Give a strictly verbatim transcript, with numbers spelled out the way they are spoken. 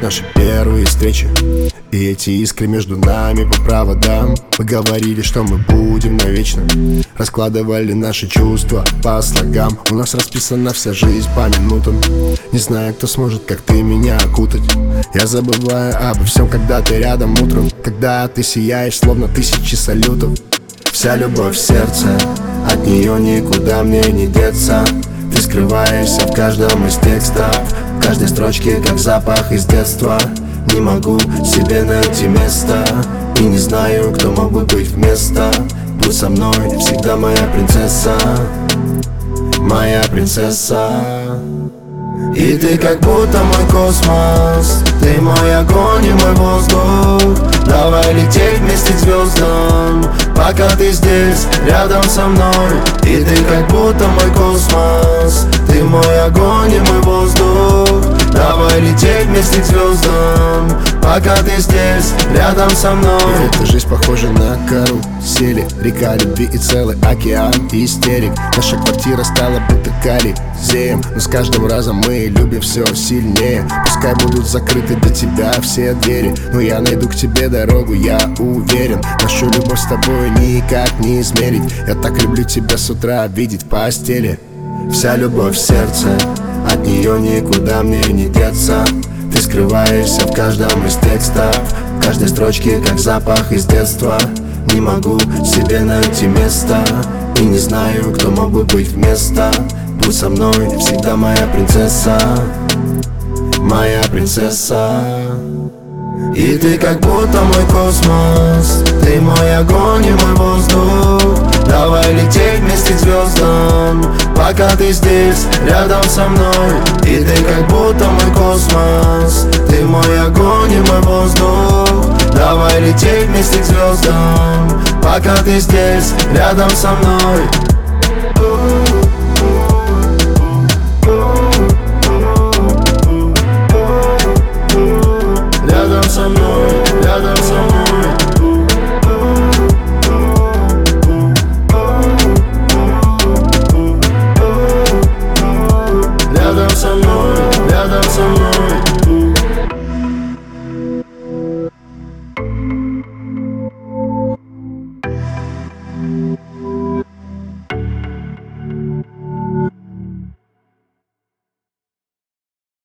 наши первые встречи и эти искры между нами по проводам. Мы говорили, что мы будем навечно, раскладывали наши чувства по слогам. У нас расписана вся жизнь по минутам. Не знаю, кто сможет, как ты, меня окутать. Я забываю обо всем, когда ты рядом утром, когда ты сияешь, словно тысячи салютов. Вся любовь в сердце, от нее никуда мне не деться. Ты скрываешься в каждом из текстов, в каждой строчке, как запах из детства. Не могу себе найти место и не знаю, кто мог бы быть вместо. Будь со мной, всегда моя принцесса, моя принцесса. И ты как будто мой космос, ты мой огонь и мой воздух. Давай лететь вместе к звездам, пока ты здесь, рядом со мной. И ты как будто мой космос, ты мой огонь и мой воздух. Давай лететь вместе к звездам, пока ты здесь, рядом со мной. Эта жизнь похожа на карусель, река любви и целый океан истерик. Наша квартира стала будто колизеем, но с каждым разом мы любим все сильнее. Пускай будут закрыты для тебя все двери, но я найду к тебе дорогу, я уверен. Нашу любовь с тобой никак не измерить. Я так люблю тебя с утра видеть в постели. Вся любовь в сердце, от нее никуда мне не деться. Ты скрываешься в каждом из текстов, в каждой строчке, как запах из детства. Не могу себе найти место и не знаю, кто мог бы быть вместо. Будь со мной, всегда моя принцесса, моя принцесса. И ты как будто мой космос, ты мой огонь и мой воздух. Давай лететь вместе к звездам, пока ты здесь, рядом со мной. И ты как будто мой космос, ты мой огонь и мой воздух. Давай лететь вместе к звездам, пока ты здесь, рядом со мной.